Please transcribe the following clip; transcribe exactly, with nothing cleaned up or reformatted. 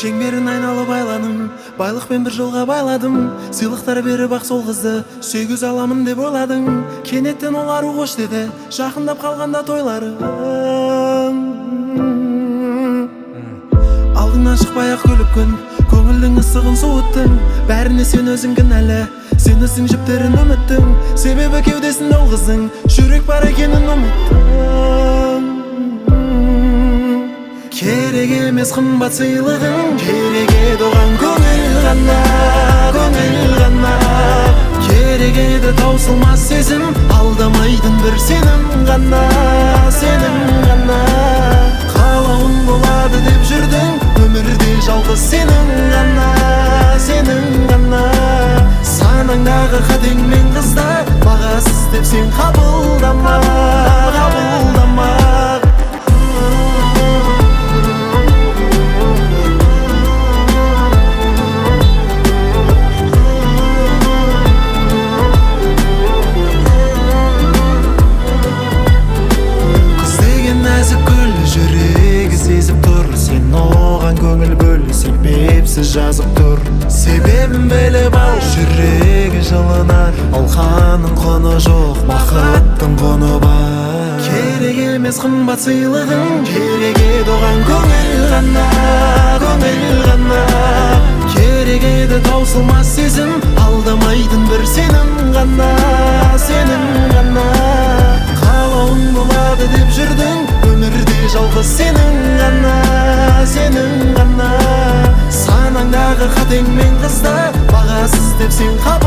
Шеңберін айналып айланым, байлықпен бір жолға байладым. Сыйлықтар беріп ақ сол қызды сүйгіз аламын деп ойладың. Кенеттен ол ару қош деді, жақындап қалғанда тойларың. Алдыңнан шықпай ақ күліп күн, көңілдің ыстығын суыттың. Бәріне сен өзің кінәлі, сен іздің жіптерін үміттің. Себебі кеудесінде ол қыздың жүрек бар екенін ұмыттың. Керек емес қымбат сыйлығың, керек еді оған көңіл ғана, көңіл ғана. Керек еді таусылмас сезім, алдамайтын бір сенім ғана, сенім ғана. Қалауың болады деп жүрдің, өмірде жалғыз сенің ғана, сенің ғана. Санаңдағы қатең мен қызда, бағасыз деп сен қабылдама, қабылдама. Көңіл бөлі себепсіз жазып тұр. Себебін біліп ал, жүрегі жылынар. Алқаның құны жоқ, бақыттың құны бар. Керек емес қымбат сыйлығың, керек еді оған көңіл ғана, көңіл ғана. Керек еді таусылмас сезім, алдамайтын бір сенім ғана, сенім ғана. Қалауың болады деп жүрдің, өмірде жалғыз сенің ғана, сенің ғана. Санаңдағы қатең мен қызда, бағасыз деп сен қабылдама.